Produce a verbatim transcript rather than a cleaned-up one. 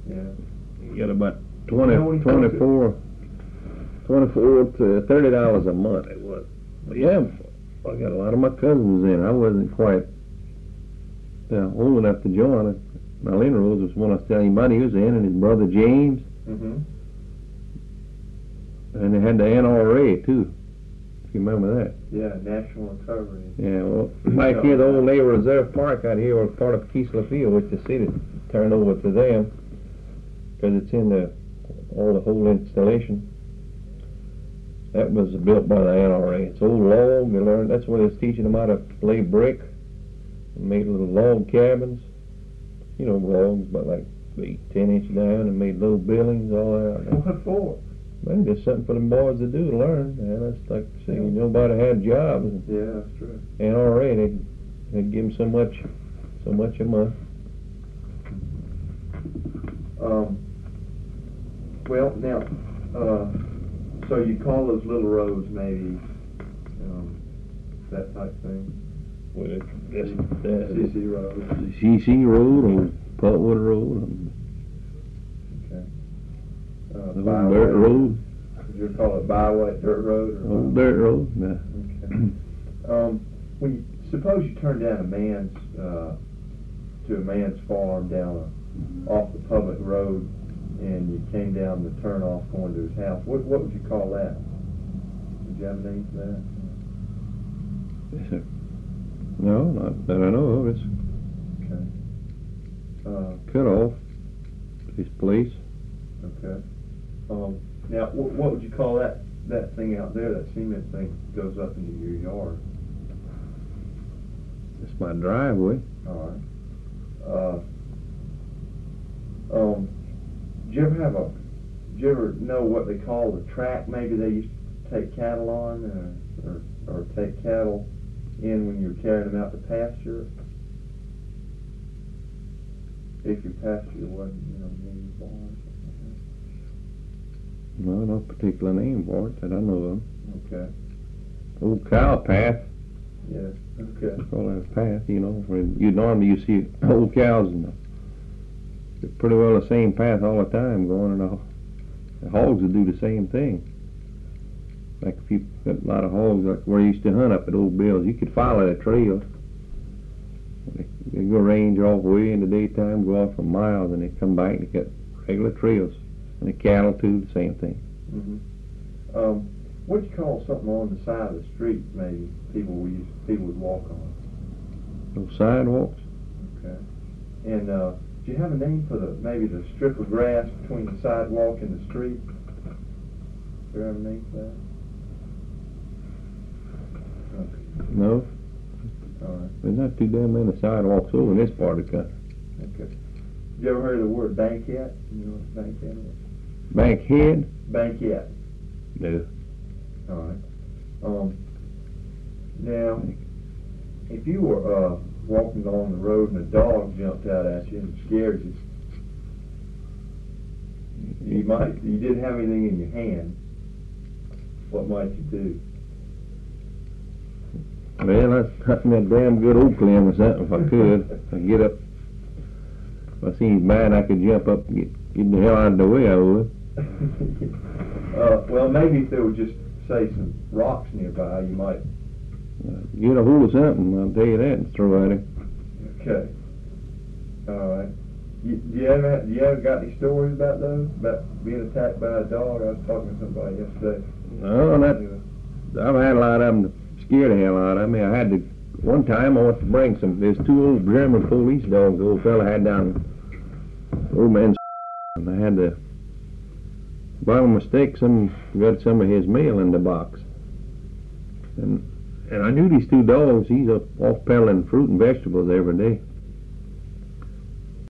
Yeah. You got about twenty, twenty-four, twenty-four to thirty dollars a month it was. But yeah, I got a lot of my cousins in. I wasn't quite uh, old enough to join. Now, Lynn Rose was one I was telling you about. He was in, and his brother James. Mm-hmm. And they had the N R A too. If you remember that. Yeah, National Recovery. Yeah, well, back here, the old Naval Reserve Park out here was part of Keesler Field, which the city turned over to them because it's in the all the whole installation. That was built by the N R A. It's old log. They learned that's where they was teaching them how to lay brick and made little log cabins. You know, logs about like eight, ten inches down, and made little buildings all that. What for? Well, just something for them boys to do to learn. Man, that's like saying nobody had jobs. Yeah, that's true. N R A, they they give them so much, so much a month. Um. Well, now, uh, so you call those little roads maybe um, that type thing? Well, that's that. C C Road. C C Road or Pultwood Road. Okay. Uh, The old dirt road. Would you call it byway, dirt road? Or Old dirt road. Yeah. Okay. um, when you, suppose you turn down a man's uh, to a man's farm down a, off the public road, and you came down the turnoff going to his house. What what would you call that? Would you have a name for that? Yes, sir. No, not that I know of. It's Okay. Uh, cut off his place. okay. Um, now, what, what would you call that that thing out there? That cement thing goes up into your yard. It's my driveway. All right. Uh, um, do you ever have a? Do you ever know what they call the track? Maybe they used to take cattle on, or or, or take cattle in when you're carrying them out to pasture. If your pasture wasn't, you know, near your barn or something No, no particular name for it that I know of. like that. Okay. Old cow path. Yeah. Okay. Call that a path, you know. Where you normally you see old cows and the, pretty well the same path all the time going, and the, the hogs would do the same thing. Like if you got a lot of hogs, like where you used to hunt up at Old Bill's, you could follow the trail. They, they go range off way in the daytime, go off for miles, and they come back and they got regular trails. And the cattle too, the same thing. Mm-hmm. Um, what'd you call something on the side of the street? Maybe people we used, people would walk on. Those sidewalks. Okay. And uh, do you have a name for the maybe the strip of grass between the sidewalk and the street? Do you have a name for that? Okay. No, All right. there's not too damn many sidewalks over in this part of the country. Okay. You ever heard of the word bankhead? You know what a bankhead is? Bankhead? Bankhead. No. All right. Um, now, if you were uh, walking along the road and a dog jumped out at you and scared you, you might you didn't have anything in your hand. What might you do? Well, I'd cut me a damn good oak limb or something if I could. I'd get up. If I seen he's bad, I could jump up and get, get the hell out of the way, I would. uh, well, maybe if there were just, say, some rocks nearby, you might... Uh, get a hold of something, I'll tell you that, and throw at him. Okay. All right. You, do, you ever, do you ever got any stories about those? About being attacked by a dog? I was talking to somebody yesterday. No, not... I've had a lot of them that scared the hell out of me. I had to... One time I went to bring some... There's two old German police dogs the old fella had down... Old man's... And I had to... By mistake, some got some of his mail in the box. And and I knew these two dogs, he's up off peddling fruit and vegetables every day.